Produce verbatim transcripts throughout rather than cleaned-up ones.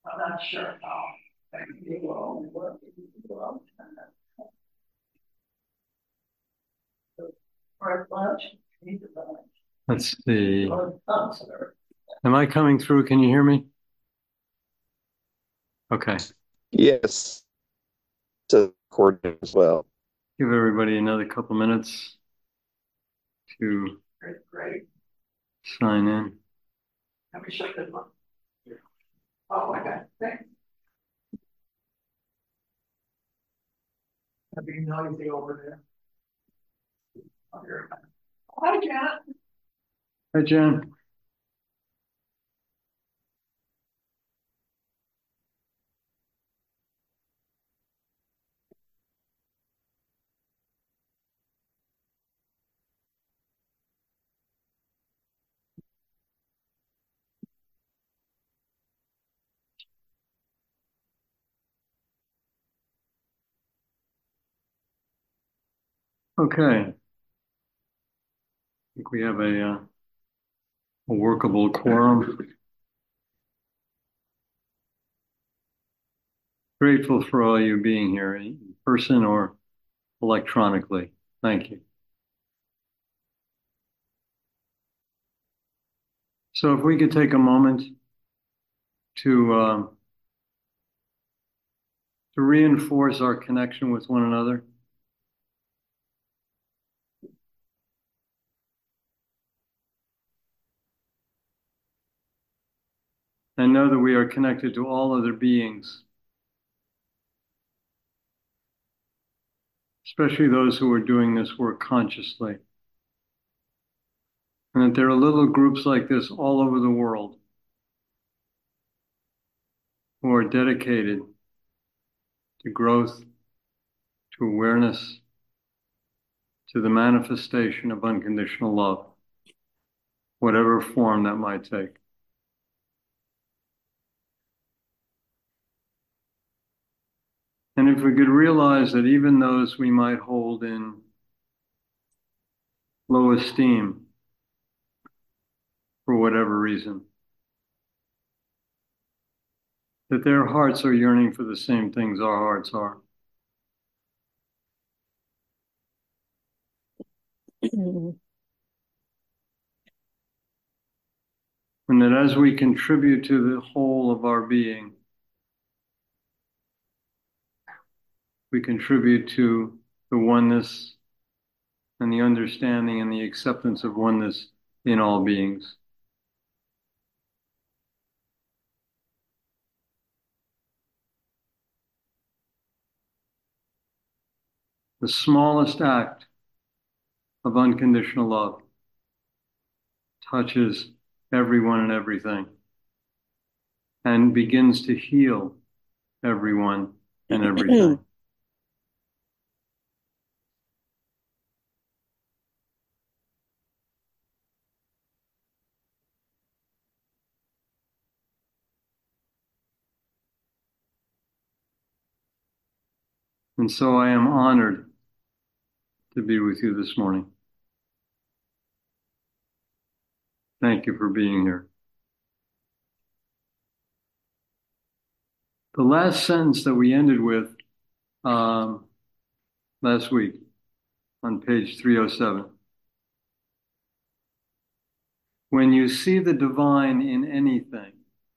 I'm not sure how. It will only work if you do all the first lunch, need the lunch. Let's see. Or concert. Am I coming through? Can you hear me? Okay. Yes, it's recording as well. Give everybody another couple minutes to Great, great. sign in. Let me shut this one. Oh, okay, thanks. That'd be noisy over there. Hi, Janet. Hi, Jen. Okay. I think we have a, uh, a workable quorum. Grateful for all you being here in person or electronically. Thank you. So if we could take a moment to um, to reinforce our connection with one another. And know that we are connected to all other beings, especially those who are doing this work consciously. And that there are little groups like this all over the world who are dedicated to growth, to awareness, to the manifestation of unconditional love, whatever form that might take. And if we could realize that even those we might hold in low esteem for whatever reason, that their hearts are yearning for the same things our hearts are. And that as we contribute to the whole of our being, we contribute to the oneness and the understanding and the acceptance of oneness in all beings. The smallest act of unconditional love touches everyone and everything and begins to heal everyone and everything. And so I am honored to be with you this morning. Thank you for being here. The last sentence that we ended with um, last week on page three oh seven. When you see the divine in anything,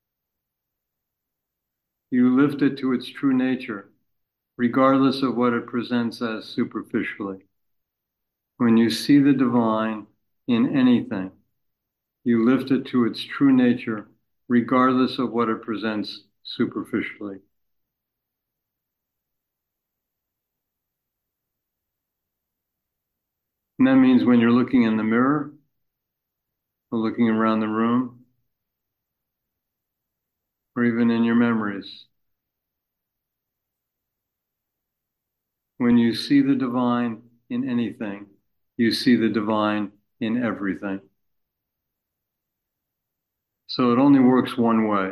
you lift it to its true nature, regardless of what it presents as superficially. When you see the divine in anything, you lift it to its true nature, regardless of what it presents superficially. And that means when you're looking in the mirror, or looking around the room, or even in your memories. When you see the divine in anything, you see the divine in everything. So it only works one way.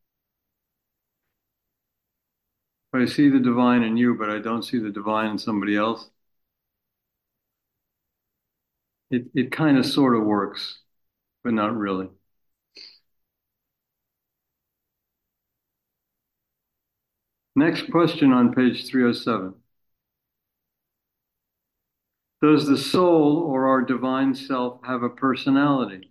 If I see the divine in you, but I don't see the divine in somebody else, it, it kind of sort of works, but not really. Next question on page three oh seven. Does the soul or our divine self have a personality?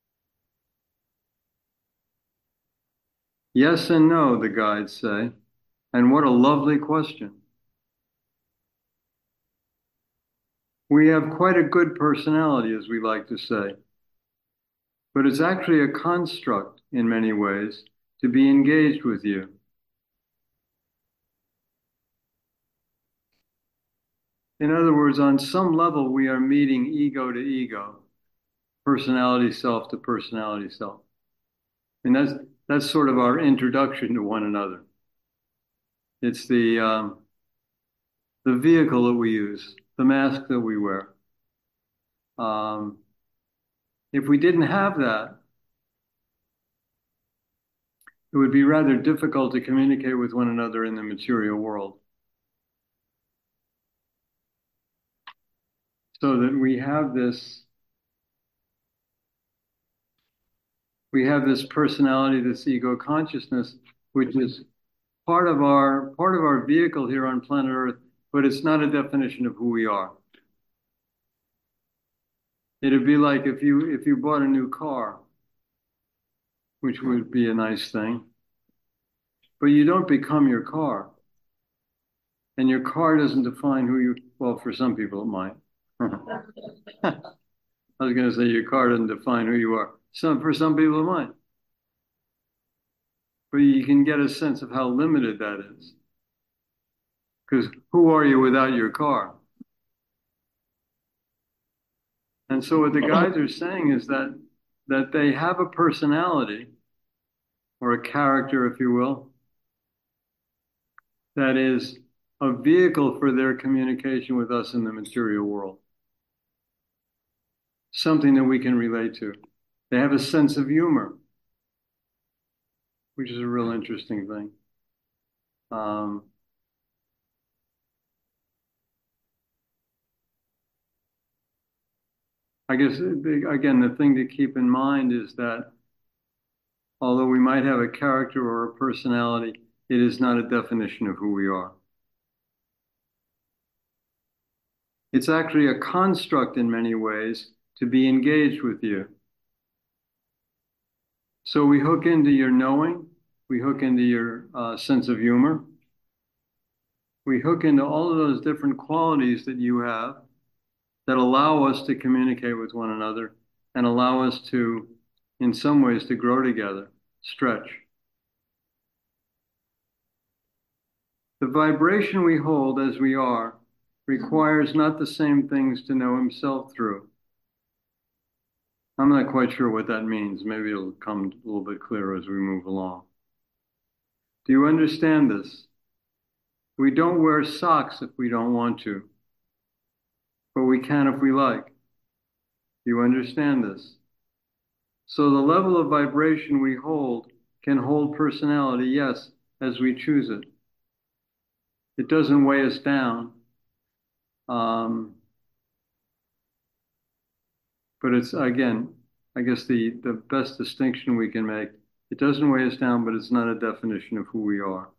Yes and no, the guides say. And what a lovely question. We have quite a good personality, as we like to say, but it's actually a construct in many ways to be engaged with you. In other words, on some level, we are meeting ego to ego, personality self to personality self. And that's, that's sort of our introduction to one another. It's the, um, the vehicle that we use, the mask that we wear. Um, if we didn't have that, it would be rather difficult to communicate with one another in the material world. So that we have this, we have this personality, this ego consciousness, which is part of our part of our vehicle here on planet Earth, but it's not a definition of who we are. It'd be like if you if you bought a new car, which would be a nice thing, but you don't become your car. And your car doesn't define who you, well, for some people it might. I was going to say your car doesn't define who you are. Some, for some people it might. But you can get a sense of how limited that is. Because who are you without your car? And so what the guides are saying is that that they have a personality or a character, if you will, that is a vehicle for their communication with us in the material world. Something that we can relate to. They have a sense of humor, which is a real interesting thing. Um, I guess, again, the thing to keep in mind is that although we might have a character or a personality, it is not a definition of who we are. It's actually a construct in many ways to be engaged with you. So we hook into your knowing, we hook into your uh, sense of humor, we hook into all of those different qualities that you have that allow us to communicate with one another and allow us to, in some ways, to grow together, stretch. The vibration we hold as we are requires not the same things to know himself through. I'm not quite sure what that means. Maybe it'll come a little bit clearer as we move along. Do you understand this? We don't wear socks if we don't want to, but we can if we like. Do you understand this? So the level of vibration we hold can hold personality, yes, as we choose it. It doesn't weigh us down. Um, but it's, again, I guess the, the best distinction we can make, it doesn't weigh us down, but it's not a definition of who we are.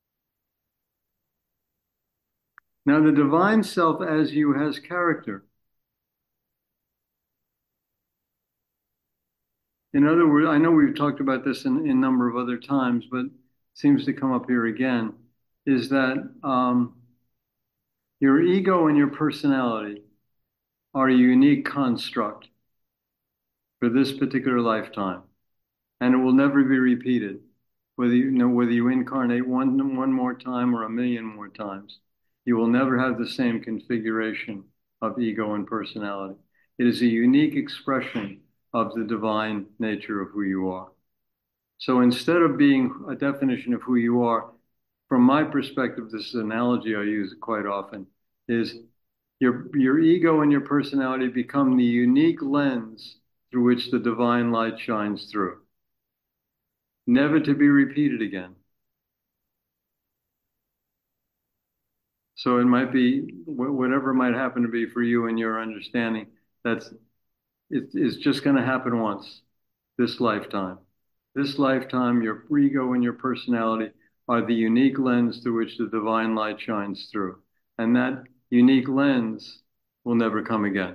Now, the divine self as you has character. In other words, I know we've talked about this in, in a number of other times, but it seems to come up here again, is that um, your ego and your personality are a unique construct for this particular lifetime, and it will never be repeated, whether you, you know, whether you incarnate one, one more time or a million more times. You will never have the same configuration of ego and personality. It is a unique expression of the divine nature of who you are. So instead of being a definition of who you are, from my perspective, this is an analogy I use quite often, is your, your ego and your personality become the unique lens through which the divine light shines through, never to be repeated again. So it might be, whatever might happen to be for you and your understanding, that's, it is just going to happen once, this lifetime. This lifetime, your ego and your personality are the unique lens through which the divine light shines through. And that unique lens will never come again.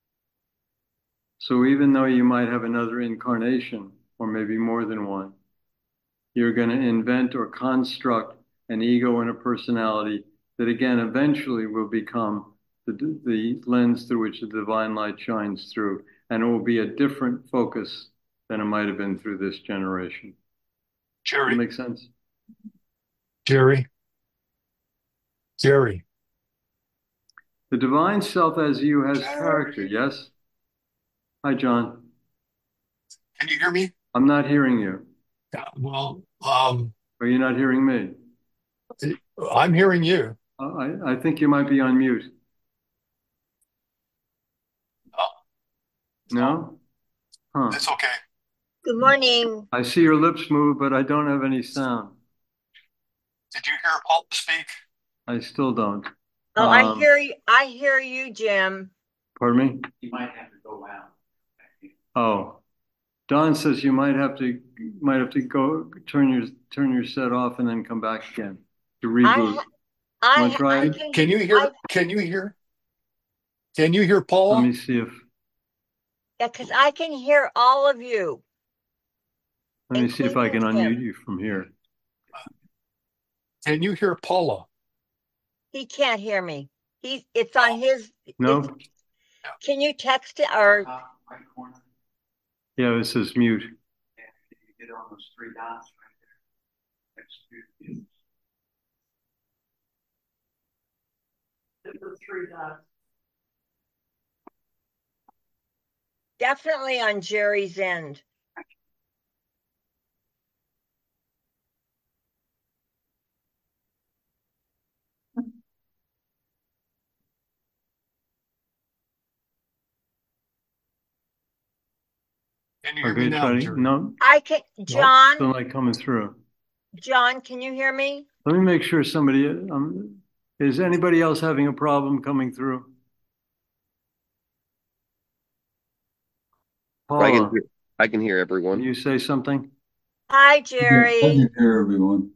So even though you might have another incarnation, or maybe more than one, you're going to invent or construct an ego and a personality that again eventually will become the, the lens through which the divine light shines through. And it will be a different focus than it might have been through this generation. Does that Jerry, make sense? Jerry, Jerry. The divine self as you has character, yes? Hi, John. Can you hear me? I'm not hearing you. Yeah, well, um, Are you not hearing me? I'm hearing you. Uh, I, I think you might be on mute. Oh, No? Huh. it's okay. Good morning. I see your lips move, but I don't have any sound. Did you hear Paul speak? I still don't. Oh, I Um, hear you. I hear you, Jim. Pardon me? You might have to go out. Oh, Don says you might have to might have to go turn your turn your set off and then come back again to reboot. I, I, Wanna try I it? can, Can you hear? I, Can you hear? Can you hear Let Paula? me see if yeah, because I can hear all of you, let me see if I can including unmute Jim. you from here. Can you hear Paula? He can't hear me. He's. It's on his. No? It's, can you text it or? Top right corner, Yeah, it says mute. and you get on those three dots right there. Next to you. Hit the three dots. Definitely on Jerry's end. Can you hear Okay, me now, try to, Jerry? no, I can. John. still not coming through. John, can you hear me? Let me make sure somebody, um, is anybody else having a problem coming through? I can Paula, hear, I can hear can everyone. you say something? Hi, I Jerry. can hear everyone.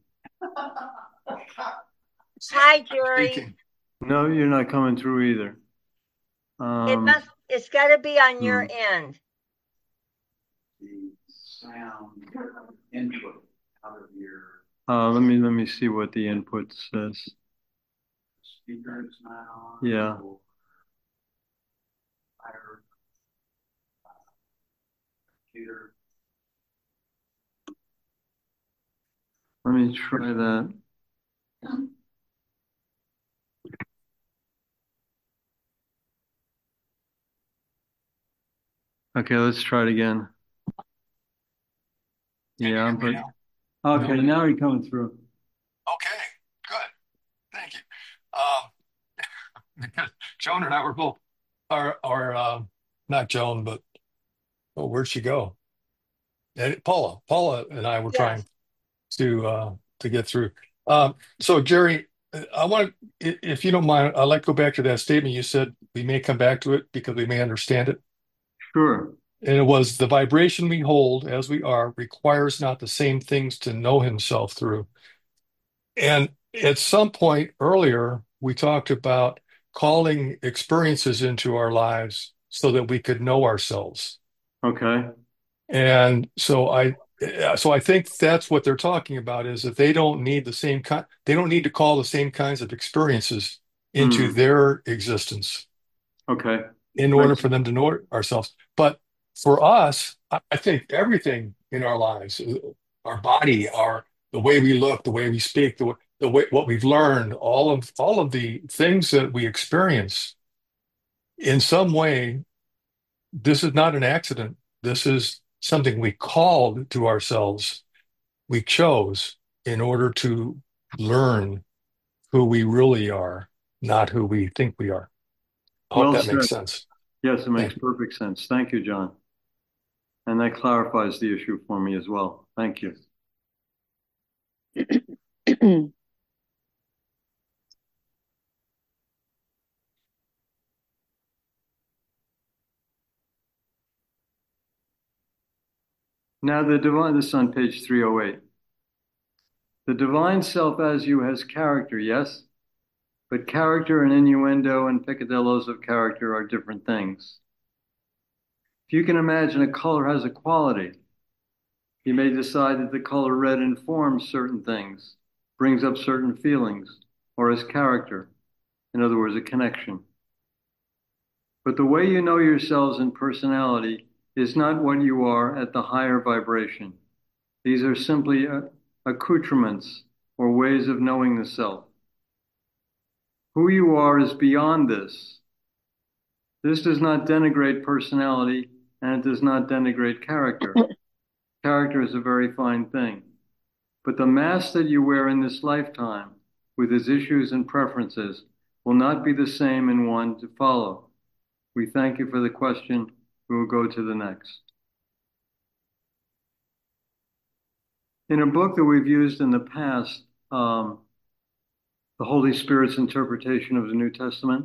Hi, Jerry. Speaking. No, you're not coming through either. It Um, must. It's got to be on your hmm. end. The sound input out of your uh, let me, let me see what the input says. speaker is not on. Yeah. or Fire, uh, computer. Let me try that. Okay, let's try it again. Can you Yeah, hear me but, now? okay, No? now you're coming through. Okay, good. Thank you. Um, because Joan and I were both, are, are, um, not Joan, but, oh, where'd she go? And Paula, Paula and I were Yes. trying to, uh, to get through. Um, so Jerry, I want to, if you don't mind, I'd like to go back to that statement you said, we may come back to it because we may understand it. Sure. And it was the vibration we hold as we are requires not the same things to know himself through. And at some point earlier, we talked about calling experiences into our lives so that we could know ourselves. Okay. And so I, so I think that's what they're talking about is that they don't need the same kind, they don't need to call the same kinds of experiences into Hmm. their existence Okay. in order Right. for them to know ourselves. But for us, I I think everything in our lives, our body, our the way we look, the way we speak, the, the way what we've learned, all of all of the things that we experience in some way, this is not an accident. This is something we called to ourselves. We chose in order to learn who we really are, not who we think we are. I hope Well that said. makes sense. Yes, it makes Thank you. perfect sense. Thank you, John. And that clarifies the issue for me as well. Thank you. Now the divine, this is on page three oh eight. The divine self as you has character, yes, but character and innuendo and peccadillos of character are different things. If you can imagine a color has a quality, you may decide that the color red informs certain things, brings up certain feelings, or has character. In other words, a connection. But the way you know yourselves in personality is not what you are at the higher vibration. These are simply accoutrements or ways of knowing the self. Who you are is beyond this. This does not denigrate personality, and it does not denigrate character. Character is a very fine thing. But the mask that you wear in this lifetime, with its issues and preferences, will not be the same in one to follow. We thank you for the question. We will go to the next. In a book that we've used in the past, um, The Holy Spirit's Interpretation of the New Testament,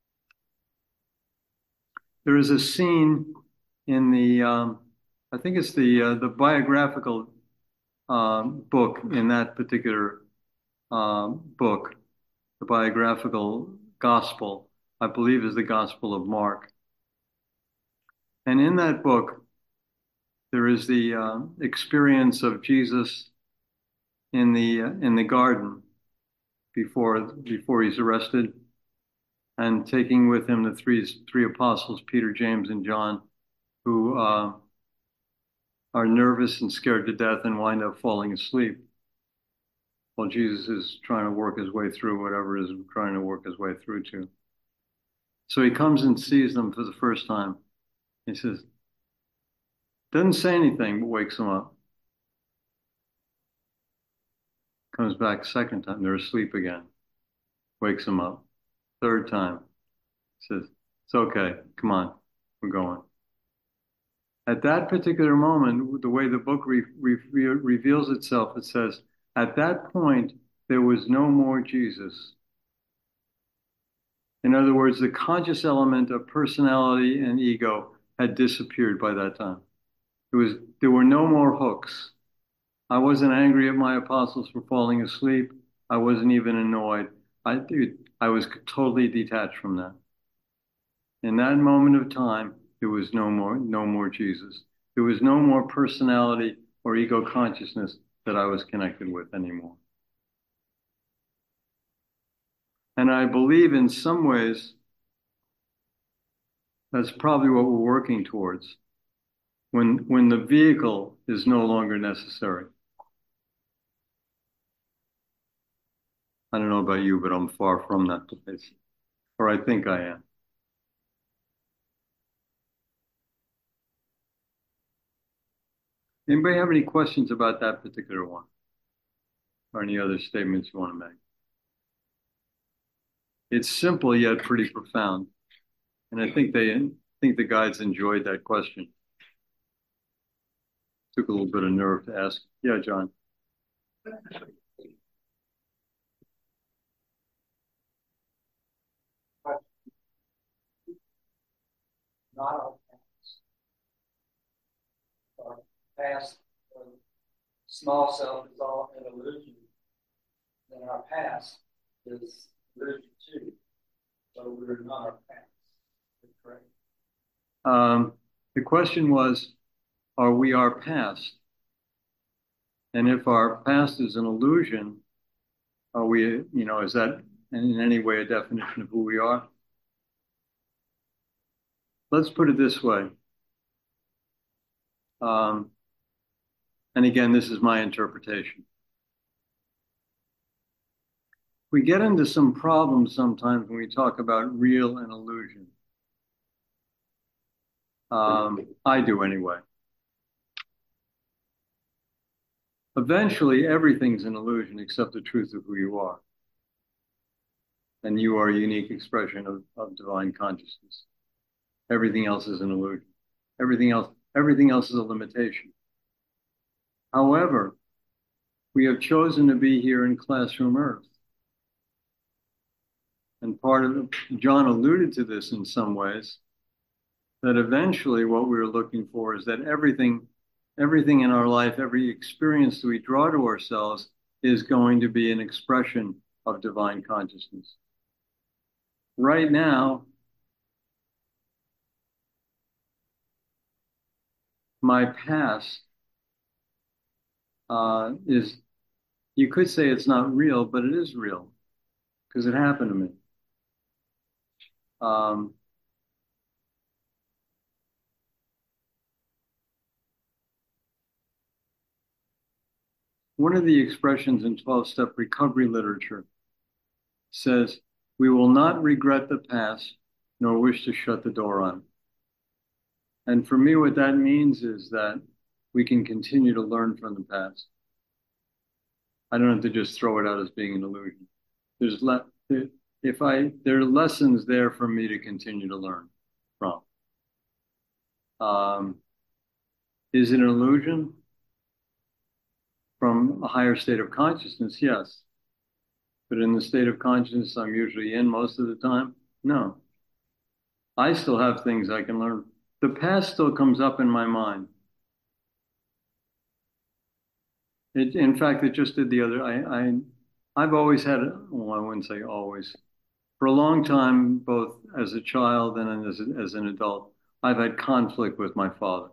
there is a scene in the, um, I think it's the uh, the biographical um, book in that particular um, book, the biographical gospel, I believe is the Gospel of Mark. And in that book, there is the uh, experience of Jesus in the uh, in the garden before before he's arrested, and taking with him the three three apostles, Peter, James, and John, who uh, are nervous and scared to death and wind up falling asleep while Jesus is trying to work his way through whatever is trying to work his way through to. So he comes and sees them for the first time. He says, doesn't say anything, but wakes them up. Comes back second time, they're asleep again. Wakes them up. Third time, says, it's okay, come on, we're going. At that particular moment, the way the book re re reveals itself, it says, at that point, there was no more Jesus. In other words, the conscious element of personality and ego had disappeared by that time. It was, there were no more hooks. I wasn't angry at my apostles for falling asleep. I wasn't even annoyed. I, it, I was totally detached from that. In that moment of time, there was no more, no more Jesus. There was no more personality or ego consciousness that I was connected with anymore. And I believe in some ways, that's probably what we're working towards. When, when the vehicle is no longer necessary. I don't know about you, but I'm far from that place. Or I think I am. Anybody have any questions about that particular one? Or any other statements you want to make? It's simple yet pretty profound. And I think they I think the guides enjoyed that question. Took a little bit of nerve to ask. Yeah, John. Not our past. Our past, uh, small self is all an illusion. And our past is illusion too. So we're not our past. That's correct. Um, the question was, are we our past? And if our past is an illusion, are we, you know, is that in any way a definition of who we are? Let's put it this way. Um, and again, this is my interpretation. We get into some problems sometimes when we talk about real and illusion. Um, I do anyway. Eventually, everything's an illusion except the truth of who you are. And you are a unique expression of, of divine consciousness. Everything else is an illusion. Everything else, everything else is a limitation. However, we have chosen to be here in Classroom Earth. And part of, John alluded to this in some ways, that eventually what we were looking for is that everything, everything in our life, every experience that we draw to ourselves is going to be an expression of divine consciousness. Right now, my past uh, is, you could say it's not real, but it is real because it happened to me. Um, one of the expressions in twelve-step recovery literature says, we will not regret the past nor wish to shut the door on it. And for me, what that means is that we can continue to learn from the past. I don't have to just throw it out as being an illusion. There's le- if I there are lessons there for me to continue to learn from. Um, is it an illusion? From a higher state of consciousness, yes. But in the state of consciousness I'm usually in most of the time, no. I still have things I can learn. The past still comes up in my mind. It, in fact, it just did the other. I, I, I've always had, well, I wouldn't say always. For a long time, both as a child and as, a, as an adult, I've had conflict with my father.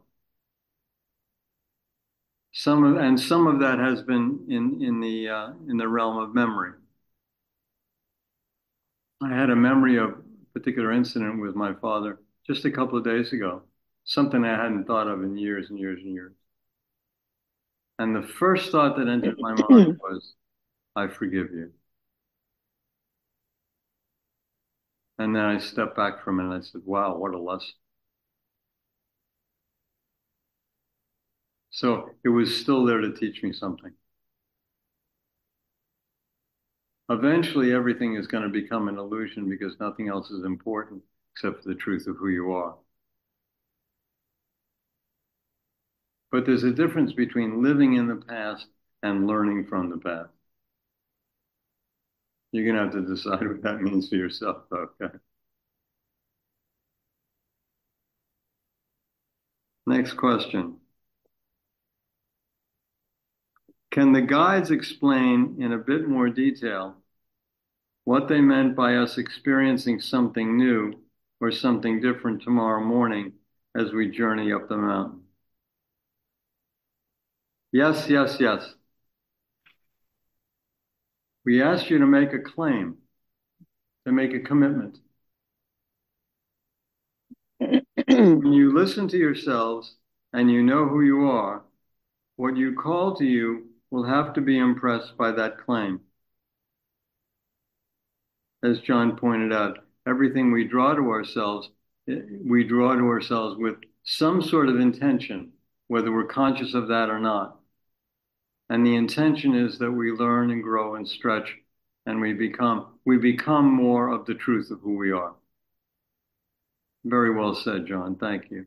Some of, and some of that has been in in the uh, in the realm of memory. I had a memory of a particular incident with my father just a couple of days ago, something I hadn't thought of in years and years and years. And the first thought that entered my mind was, I forgive you. And then I stepped back from it and I said, wow, what a lesson. So it was still there to teach me something. Eventually, everything is going to become an illusion because nothing else is important except for the truth of who you are. But there's a difference between living in the past and learning from the past. You're going to have to decide what that means for yourself, okay? Next question. Can the guides explain in a bit more detail what they meant by us experiencing something new or something different tomorrow morning as we journey up the mountain? Yes, yes, yes. We asked you to make a claim, to make a commitment. When you listen to yourselves and you know who you are, what you call to you will have to be impressed by that claim. As John pointed out, everything we draw to ourselves, we draw to ourselves with some sort of intention, whether we're conscious of that or not. And the intention is that we learn and grow and stretch and we become, we become more of the truth of who we are. Very well said, John. Thank you.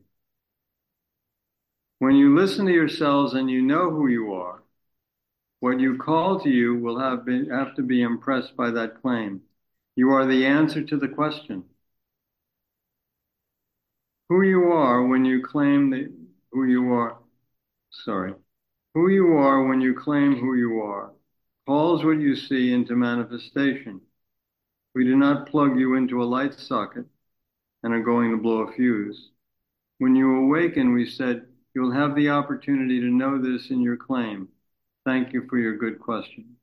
When you listen to yourselves and you know who you are, what you call to you will have, been, have to be impressed by that claim. You are the answer to the question. Who you are when you claim that who you are, sorry, who you are when you claim who you are, calls what you see into manifestation. We do not plug you into a light socket and are going to blow a fuse. When you awaken, we said, you'll have the opportunity to know this in your claim. Thank you for your good question.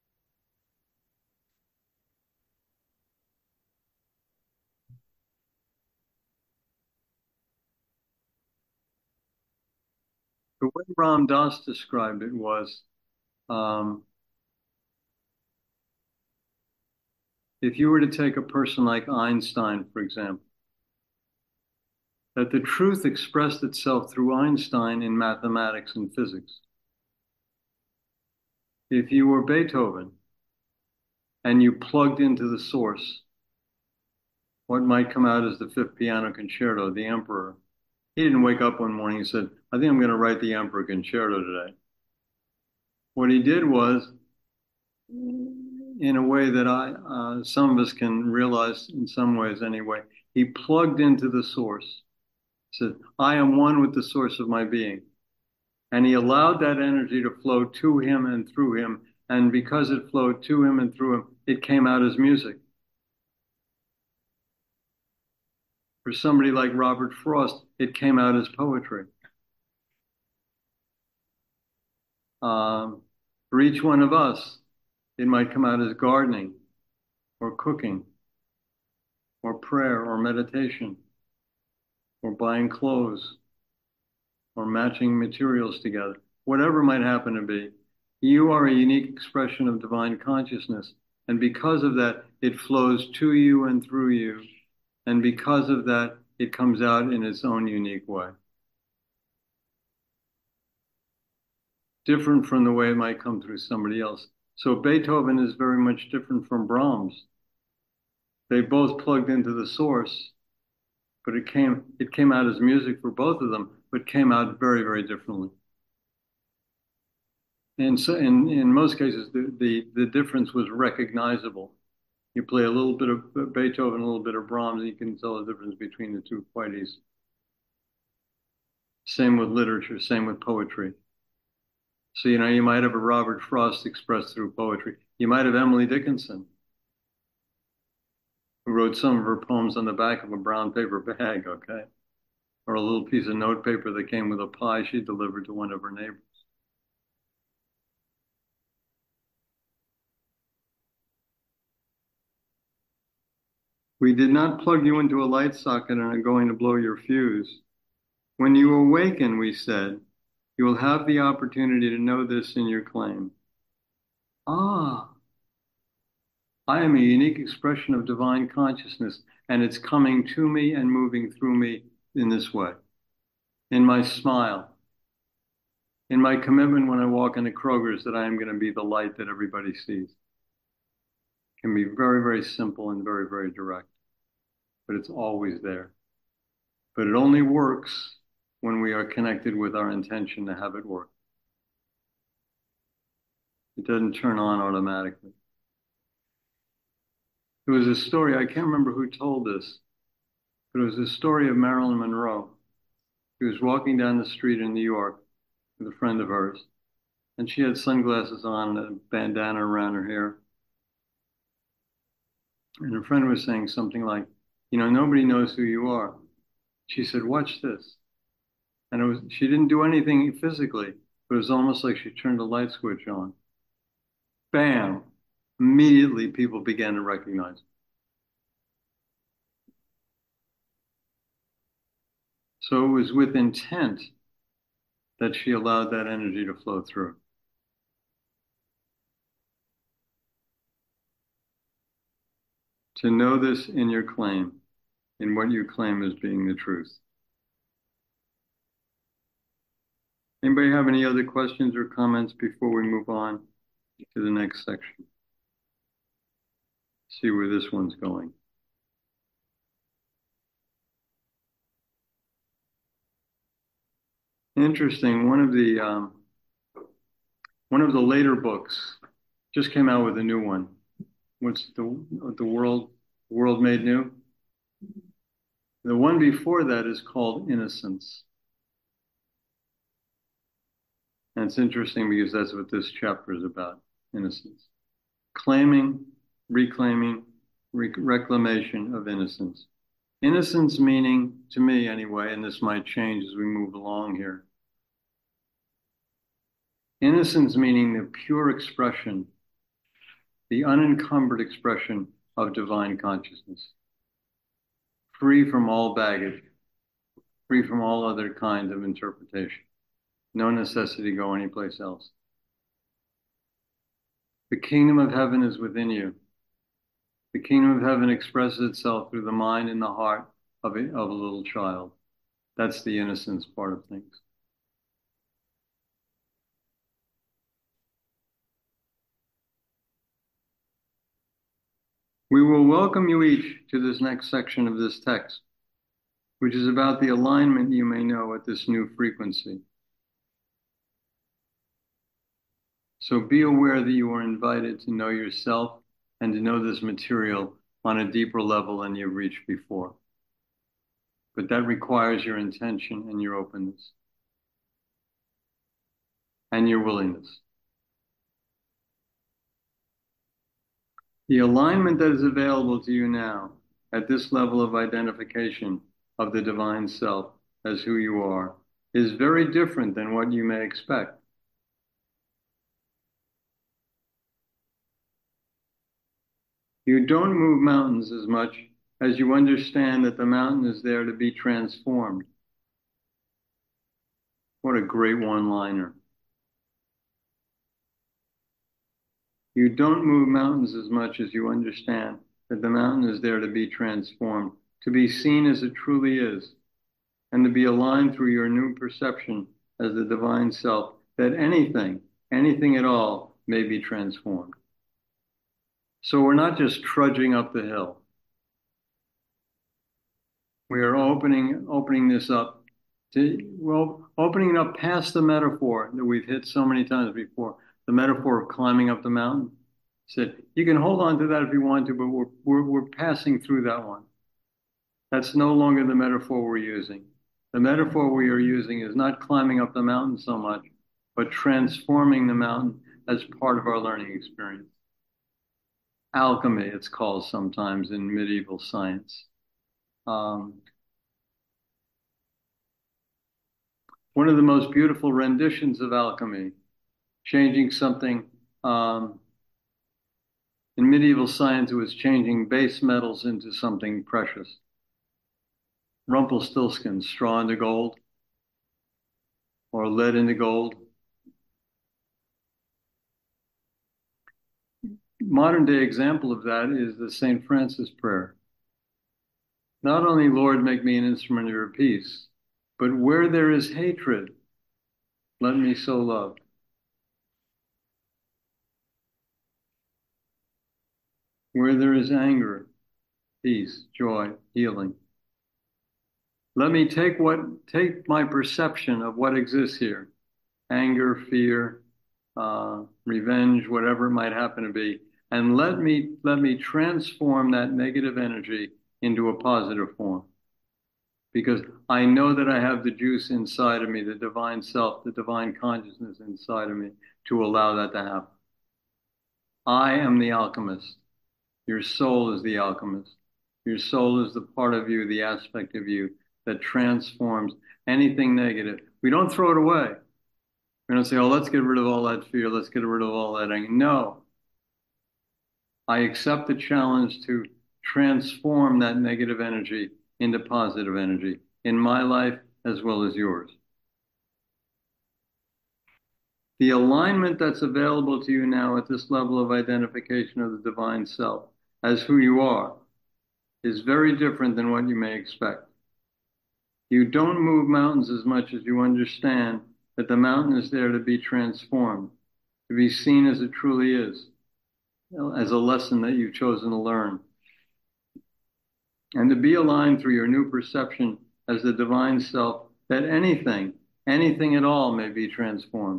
The way Ram Dass described it was, um, if you were to take a person like Einstein, for example, that the truth expressed itself through Einstein in mathematics and physics. If you were Beethoven and you plugged into the source, what might come out as the Fifth Piano Concerto, the Emperor. He didn't wake up one morning and said, I think I'm going to write the Emperor Concerto today. What he did was, in a way that I, uh, some of us can realize in some ways anyway, he plugged into the source. Said, I am one with the source of my being. And he allowed that energy to flow to him and through him And because it flowed to him and through him, it came out as music. For somebody like Robert Frost, it came out as poetry. Um, for each one of us, it might come out as gardening or cooking or prayer or meditation or buying clothes or matching materials together. Whatever might happen to be, you are a unique expression of divine consciousness. And because of that, it flows to you and through you. And because of that, it comes out in its own unique way. Different from the way it might come through somebody else. So Beethoven is very much different from Brahms. They both plugged into the source, but it came it came out as music for both of them, but came out very, very differently. And so in, in most cases, the, the, the difference was recognizable. You play a little bit of Beethoven, a little bit of Brahms, and you can tell the difference between the two quite easily. Same with literature, same with poetry. So, you know, you might have a Robert Frost expressed through poetry. You might have Emily Dickinson, who wrote some of her poems on the back of a brown paper bag, okay? Or a little piece of notepaper that came with a pie she delivered to one of her neighbors. We did not plug you into a light socket and are going to blow your fuse. When you awaken, we said, you will have the opportunity to know this in your claim. Ah, I am a unique expression of divine consciousness, and it's coming to me and moving through me in this way. In my smile, in my commitment when I walk into Kroger's that I am going to be the light that everybody sees. It can be very, very simple and very, very direct, but it's always there. But it only works when we are connected with our intention to have it work. It doesn't turn on automatically. It was a story, I can't remember who told this, but it was a story of Marilyn Monroe. She was walking down the street in New York with a friend of hers, and she had sunglasses on and a bandana around her hair. And her friend was saying something like, you know, nobody knows who you are. She said, watch this. And it was, she didn't do anything physically, but it was almost like she turned a light switch on. Bam! Immediately people began to recognize her. So it was with intent that she allowed that energy to flow through. To know this in your claim, in what you claim as being the truth. Anybody have any other questions or comments before we move on to the next section? See where this one's going. Interesting. One of the um, one of the later books just came out with a new one. What's the the world world made new? The one before that is called Innocence. And it's interesting because that's what this chapter is about, innocence. Claiming, reclaiming, rec reclamation of innocence. Innocence meaning, to me anyway, and this might change as we move along here. Innocence meaning the pure expression, the unencumbered expression of divine consciousness. Free from all baggage, free from all other kinds of interpretation. No necessity to go anyplace else. The kingdom of heaven is within you. The kingdom of heaven expresses itself through the mind and the heart of a, of a little child. That's the innocence part of things. We will welcome you each to this next section of this text, which is about the alignment you may know at this new frequency. So be aware that you are invited to know yourself and to know this material on a deeper level than you've reached before. But that requires your intention and your openness and your willingness. The alignment that is available to you now at this level of identification of the divine self as who you are is very different than what you may expect. You don't move mountains as much as you understand that the mountain is there to be transformed. What a great one-liner. You don't move mountains as much as you understand that the mountain is there to be transformed, to be seen as it truly is, and to be aligned through your new perception as the divine self, that anything, anything at all may be transformed. So we're not just trudging up the hill. We are opening, opening this up to, well, opening it up past the metaphor that we've hit so many times before, the metaphor of climbing up the mountain. Said, you can hold on to that if you want to, but we're, we're, we're passing through that one. That's no longer the metaphor we're using. The metaphor we are using is not climbing up the mountain so much, but transforming the mountain as part of our learning experience. Alchemy, it's called sometimes in medieval science. Um, one of the most beautiful renditions of alchemy, changing something, um, in medieval science, it was changing base metals into something precious. Rumpelstiltskin, straw into gold, or lead into gold. Modern day example of that is the Saint Francis prayer. Not only, Lord, make me an instrument of your peace, but where there is hatred, let me so love. Where there is anger, peace, joy, healing. Let me take what, take my perception of what exists here, anger, fear, uh, revenge, whatever it might happen to be, and let me, let me transform that negative energy into a positive form. Because I know that I have the juice inside of me, the divine self, the divine consciousness inside of me to allow that to happen. I am the alchemist. Your soul is the alchemist. Your soul is the part of you, the aspect of you that transforms anything negative. We don't throw it away. We don't say, oh, let's get rid of all that fear. Let's get rid of all that anger. No. I accept the challenge to transform that negative energy into positive energy in my life as well as yours. The alignment that's available to you now at this level of identification of the divine self as who you are is very different than what you may expect. You don't move mountains as much as you understand that the mountain is there to be transformed, to be seen as it truly is, as a lesson that you've chosen to learn, and to be aligned through your new perception as the divine self that anything, anything at all may be transformed.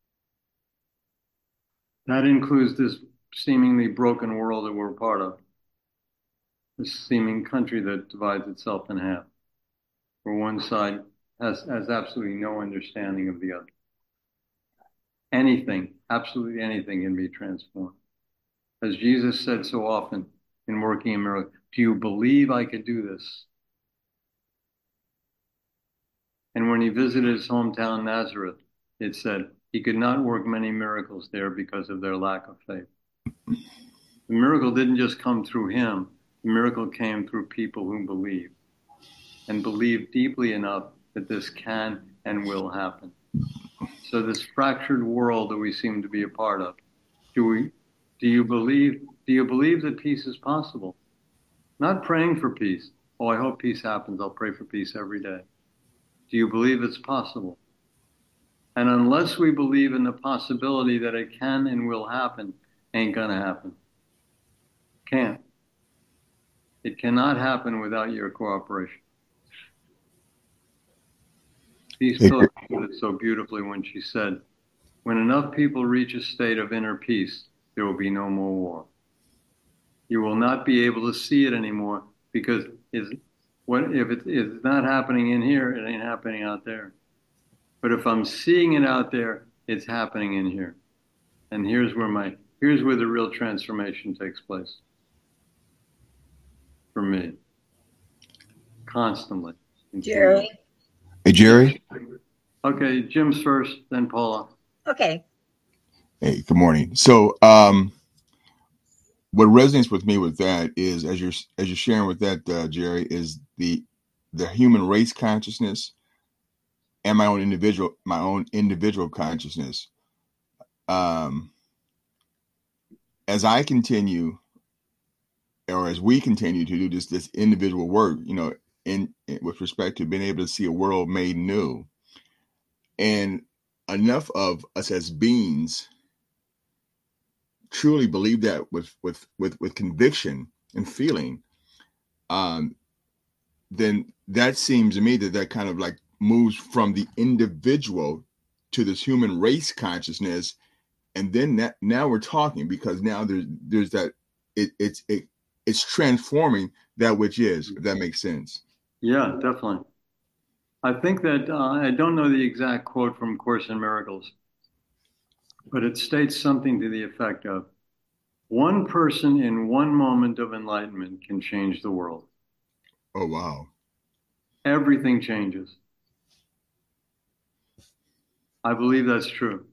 That includes this seemingly broken world that we're part of, this seeming country that divides itself in half, where one side has, has absolutely no understanding of the other. Anything, absolutely anything can be transformed. As Jesus said so often in working in miracles, do you believe I could do this? And when he visited his hometown Nazareth, it said he could not work many miracles there because of their lack of faith. The miracle didn't just come through him. The miracle came through people who believe and believe deeply enough that this can and will happen. So this fractured world that we seem to be a part of, do we, do you believe, do you believe that peace is possible? Not praying for peace. Oh, I hope peace happens. I'll pray for peace every day. Do you believe it's possible? And unless we believe in the possibility that it can and will happen, ain't gonna happen. Can't. It cannot happen without your cooperation. Peace Pillar put it so beautifully when she said, when enough people reach a state of inner peace, there will be no more war. You will not be able to see it anymore because it's, what, if it is not happening in here, it ain't happening out there. But if I'm seeing it out there, it's happening in here. And here's where my Here's where the real transformation takes place for me, constantly. Jerry. Hey, Jerry. Okay, Jim's first, then Paula. Okay. Hey, good morning. So, um, what resonates with me with that is, as you're as you're sharing with that, uh, Jerry, is the the human race consciousness and my own individual my own individual consciousness. Um, as I continue, or as we continue to do this this individual work, you know, in, in with respect to being able to see a world made new, and enough of us as beings truly believe that with with with with conviction and feeling, um, then that seems to me that that kind of like moves from the individual to this human race consciousness, and then that now we're talking, because now there's there's that it it's it it's transforming that which is, if that makes sense. Yeah, definitely. I think that uh, I don't know the exact quote from Course in Miracles, but it states something to the effect of, one person in one moment of enlightenment can change the world. Oh, wow. Everything changes. I believe that's true.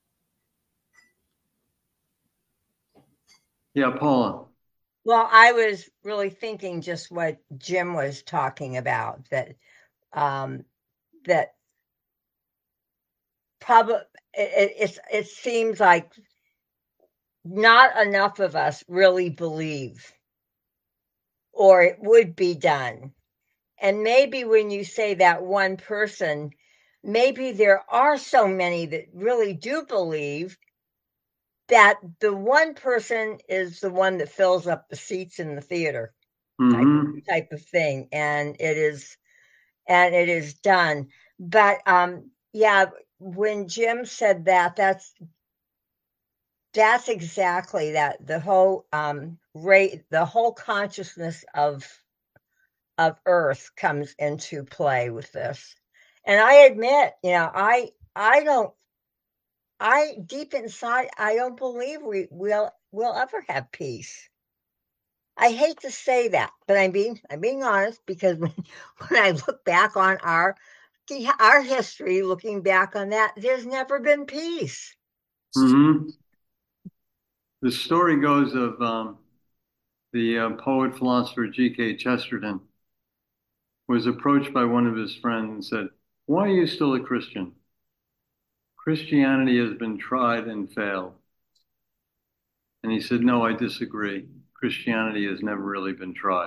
Yeah, Paula. Well, I was really thinking just what Jim was talking about, that um, that probably it, it, it seems like not enough of us really believe, or it would be done. And maybe when you say that one person, maybe there are so many that really do believe that the one person is the one that fills up the seats in the theater, Mm-hmm. type, type of thing. And it is, and it is done. But um, yeah, when Jim said that, that's that's exactly that. The whole um rate, the whole consciousness of of Earth comes into play with this. And I admit, you know, I I don't I deep inside I don't believe we will will ever have peace. I hate to say that, but I'm being I'm being honest, because when, when I look back on our our history, looking back on that, there's never been peace. Mm-hmm. The story goes of um, the uh, poet philosopher G K Chesterton was approached by one of his friends and said, "Why are you still a Christian? Christianity has been tried and failed." And he said, "No, I disagree. Christianity has never really been tried."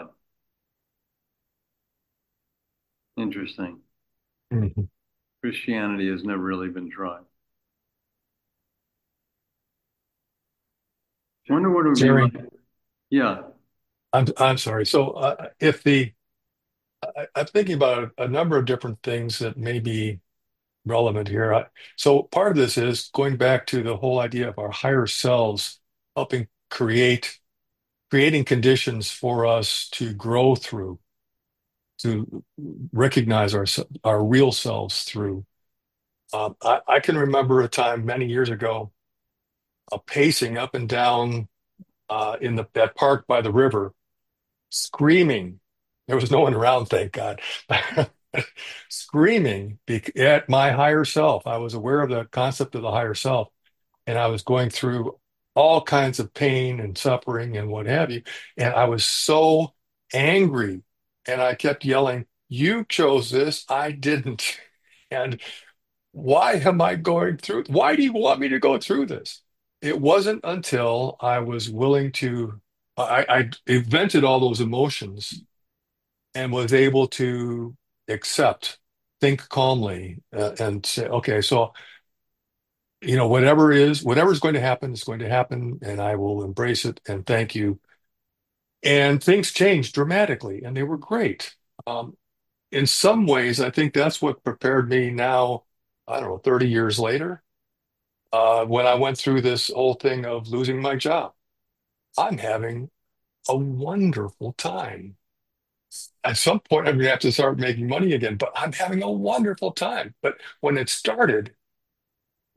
Interesting. Mm-hmm. Christianity has never really been tried. I wonder what it would Jerry, be like. Yeah. I'm I'm sorry. So uh, if the I, I'm thinking about a, a number of different things that may be relevant here. I, so part of this is going back to the whole idea of our higher selves helping create creating conditions for us to grow through, to recognize our our real selves through. Um, I, I can remember a time many years ago, uh, pacing up and down uh, in the that park by the river, screaming. There was no one around, thank God. Screaming bec- at my higher self. I was aware of the concept of the higher self, and I was going through all kinds of pain and suffering and what have you. And I was so angry, and I kept yelling, "You chose this, I didn't." And why am I going through? Why do you want me to go through this? It wasn't until I was willing to, I, I vented all those emotions and was able to accept, think calmly, uh, and say, okay, so, you know, whatever is, whatever is going to happen is going to happen, and I will embrace it and thank you. And things changed dramatically, and they were great. Um, in some ways, I think that's what prepared me now, I don't know, thirty years later, uh, when I went through this whole thing of losing my job. I'm having a wonderful time. At some point, I'm going to have to start making money again, but I'm having a wonderful time. But when it started,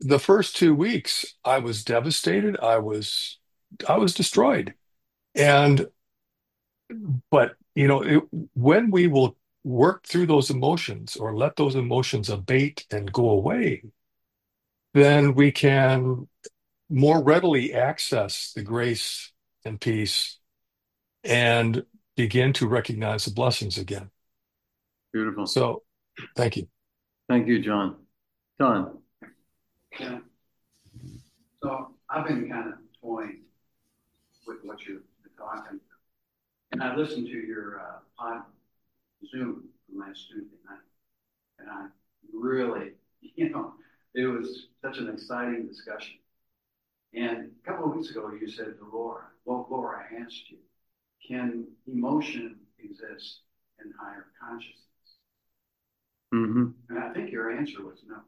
the first two weeks, I was devastated. I was, I was destroyed. And, but, you know, it, when we will work through those emotions or let those emotions abate and go away, then we can more readily access the grace and peace and begin to recognize the blessings again. Beautiful. So, thank you. Thank you, John. Don. Yeah. So I've been kind of toying with what you've been talking, and I listened to your uh, pod Zoom from last Tuesday night, and I really, you know, it was such an exciting discussion. And a couple of weeks ago, you said to Laura, well, Laura, I asked you, can emotion exist in higher consciousness? Mm-hmm. And I think your answer was no.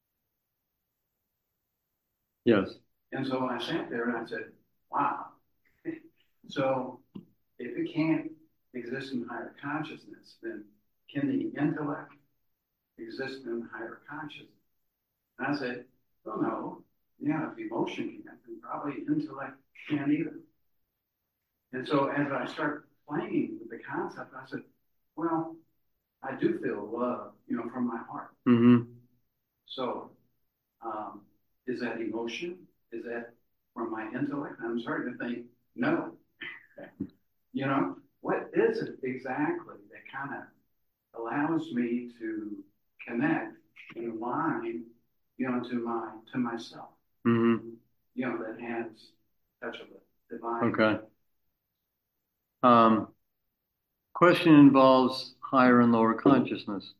Yes. And so I sat there and I said, wow. So if it can't exist in higher consciousness, then can the intellect exist in higher consciousness? And I said, well, no. Yeah, if emotion can't, then probably intellect can't either. And so as I start playing with the concept, I said, well, I do feel love, you know, from my heart. Mm-hmm. So um, is that emotion? Is that from my intellect? And I'm starting to think, no. You know, what is it exactly that kind of allows me to connect and align, you know, to my to myself? Mm-hmm. You know, that has touch of the divine. Okay. Um, question involves higher and lower consciousness.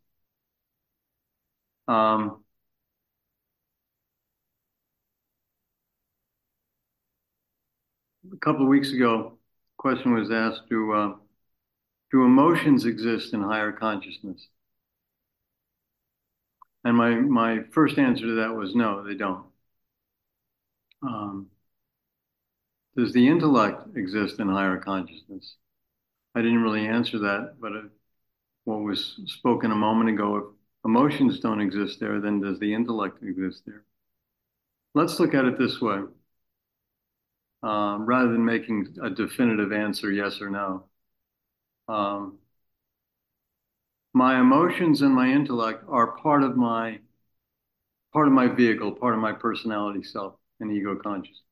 Um, a couple of weeks ago, a question was asked, do, uh, do emotions exist in higher consciousness? And my, my first answer to that was no, they don't. Um, does the intellect exist in higher consciousness? I didn't really answer that, but it, what was spoken a moment ago, if emotions don't exist there, then does the intellect exist there? Let's look at it this way. Um, rather than making a definitive answer, yes or no. Um, my emotions and my intellect are part of my part of my vehicle, part of my personality self and ego consciousness.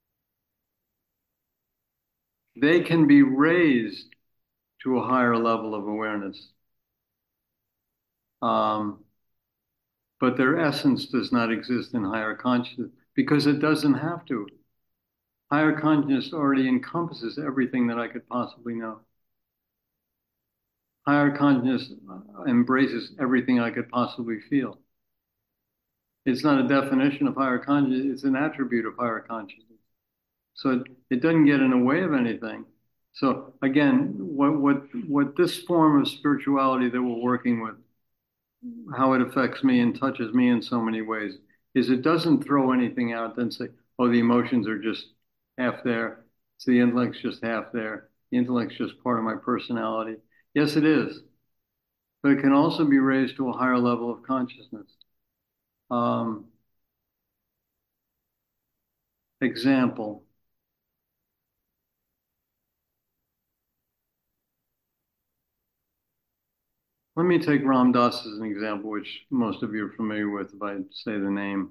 They can be raised to a higher level of awareness. Um, but their essence does not exist in higher consciousness because it doesn't have to. Higher consciousness already encompasses everything that I could possibly know. Higher consciousness embraces everything I could possibly feel. It's not a definition of higher consciousness, it's an attribute of higher consciousness. So it, it doesn't get in the way of anything. So again, what, what, what this form of spirituality that we're working with, how it affects me and touches me in so many ways, is it doesn't throw anything out and say, oh, the emotions are just half there. So the intellect's just half there. The intellect's just part of my personality. Yes, it is. But it can also be raised to a higher level of consciousness. Um, example. Let me take Ram Dass as an example, which most of you are familiar with if I say the name.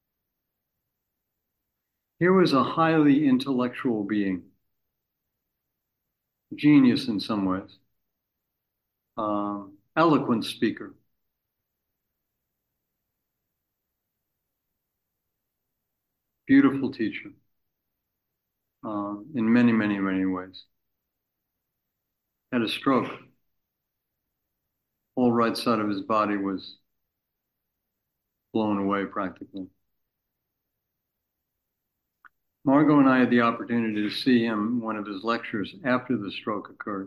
Here was a highly intellectual being, genius in some ways, um, eloquent speaker. Beautiful teacher um, in many, many, many ways. Had a stroke. Whole right side of his body was blown away practically. Margot and I had the opportunity to see him in one of his lectures after the stroke occurred.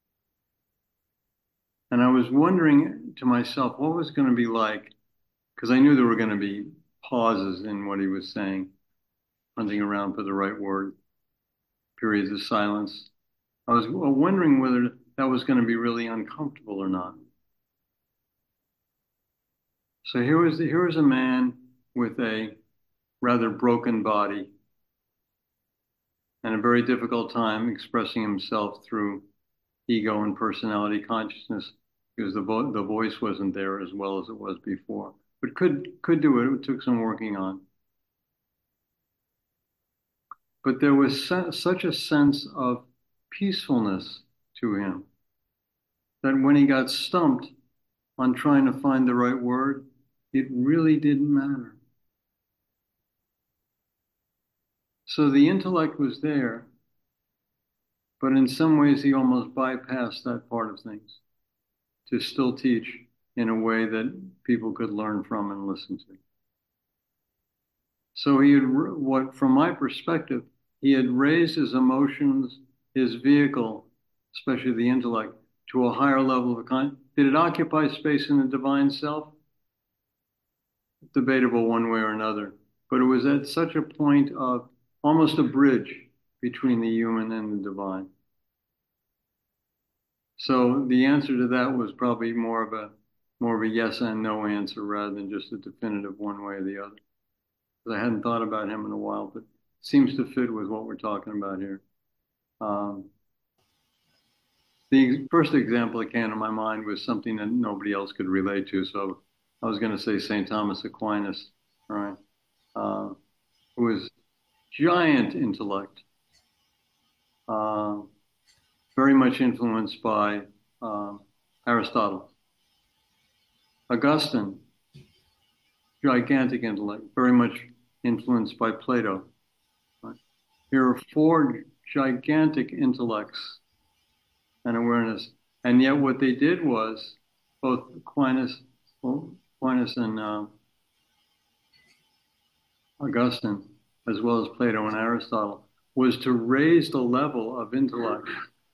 And I was wondering to myself what was going to be like, because I knew there were going to be pauses in what he was saying, hunting around for the right word, periods of silence. I was wondering whether that was going to be really uncomfortable or not. So here was, the, here was a man with a rather broken body and a very difficult time expressing himself through ego and personality consciousness because the, vo- the voice wasn't there as well as it was before. But could could do it. It took some working on. But there was su- such a sense of peacefulness to him that when he got stumped on trying to find the right word, it really didn't matter. So the intellect was there, but in some ways he almost bypassed that part of things to still teach in a way that people could learn from and listen to. So he had, what, from my perspective, he had raised his emotions, his vehicle, especially the intellect, to a higher level of con. Did it occupy space in the divine self? Debatable one way or another. But it was at such a point of almost a bridge between the human and the divine. So the answer to that was probably more of a more of a yes and no answer rather than just a definitive one way or the other. Because I hadn't thought about him in a while, but it seems to fit with what we're talking about here. Um, the first example that came to my mind was something that nobody else could relate to. So I was going to say Saint Thomas Aquinas, right? Uh, who was giant intellect, uh, very much influenced by uh, Aristotle. Augustine, gigantic intellect, very much influenced by Plato. Right? Here are four gigantic intellects and awareness, and yet what they did was both Aquinas, well, Aquinas and uh, Augustine, as well as Plato and Aristotle, was to raise the level of intellect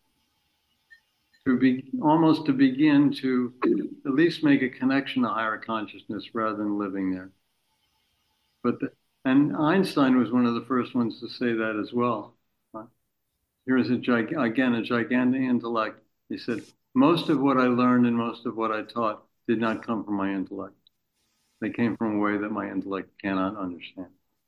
to be almost to begin to at least make a connection to higher consciousness rather than living there. But the, and Einstein was one of the first ones to say that as well. Here's a gig, again a gigantic intellect. He said, most of what I learned and most of what I taught did not come from my intellect. They came from a way that my intellect cannot understand.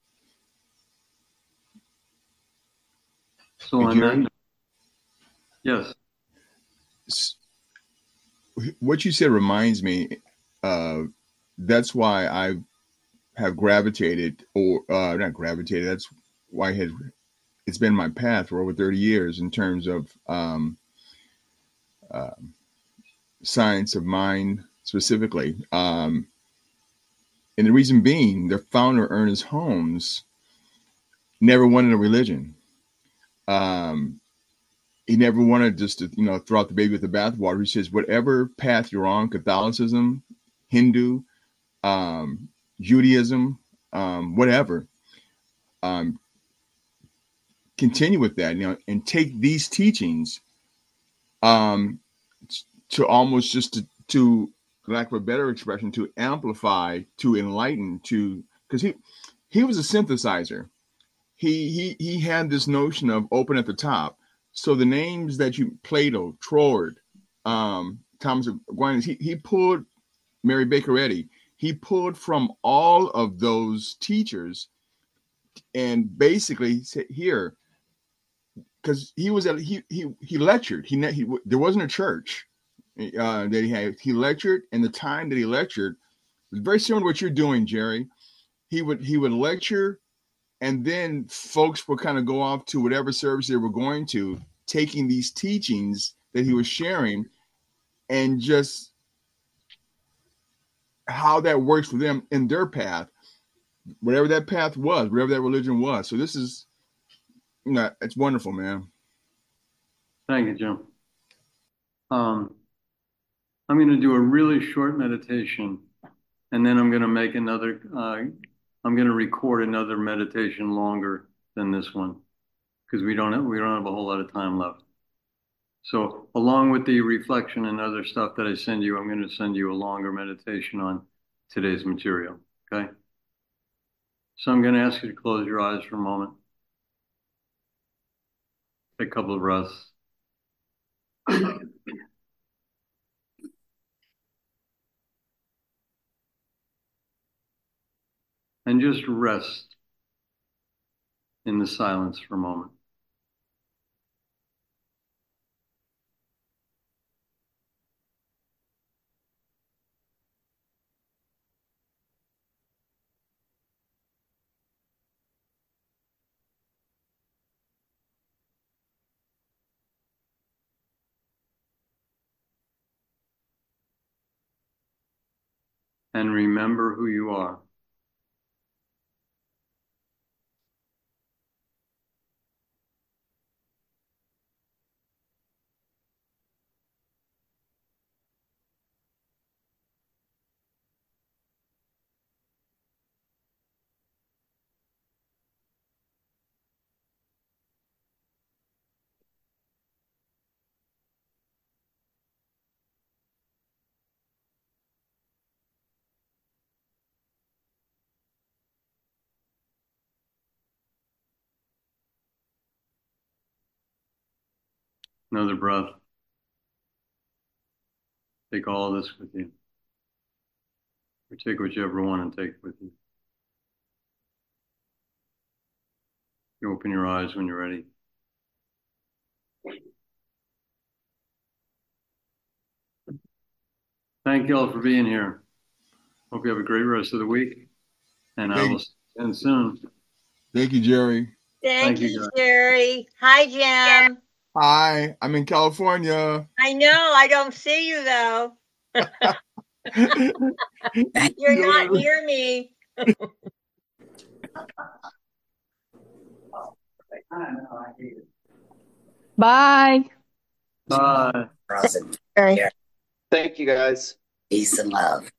So Hey, on Jerry, that, yes. s- what you said reminds me. Uh, that's why I have gravitated, or uh, not gravitated. That's why I had, it's been my path for over thirty years in terms of um, uh, science of mind specifically. Um, and the reason being, the founder, Ernest Holmes, never wanted a religion. Um, he never wanted just to, you know, throw out the baby with the bathwater. He says, whatever path you're on, Catholicism, Hindu, um, Judaism, um, whatever, um, continue with that, you know, and take these teachings um, to almost just to, to, lack of a better expression, to amplify, to enlighten, to, because he he was a synthesizer. He he he had this notion of open at the top. So the names that you, Plato, Troard, um, Thomas Aquinas, he he pulled Mary Baker Eddy. He pulled from all of those teachers and basically said, here, because he was at he he he lectured. He, he there wasn't a church uh, that he had. He lectured, and the time that he lectured was very similar to what you're doing, Jerry. He would he would lecture, and then folks would kind of go off to whatever service they were going to, taking these teachings that he was sharing, and just how that works for them in their path, whatever that path was, whatever that religion was. So this is, you know, it's wonderful, man. Thank you, Jim. Um, I'm going to do a really short meditation, and then I'm going to make another, uh, I'm going to record another meditation longer than this one because we don't have, we don't have a whole lot of time left. So along with the reflection and other stuff that I send you, I'm going to send you a longer meditation on today's material. Okay. So I'm going to ask you to close your eyes for a moment. Take a couple of breaths. And just rest. in the silence for a moment. And remember who you are. Another breath. Take all of this with you. Or take whichever one and take it with you. You open your eyes when you're ready. Thank you all for being here. Hope you have a great rest of the week. And I Thank- will see you again soon. Thank you, Jerry. Thank, Thank you, you, guys. Jerry. Hi, Jim. Hi, I'm in California. I know I don't see you though. You're not near me. I know, I hate it. Bye. Bye. Frozen. Okay. Thank you, guys. Peace and love.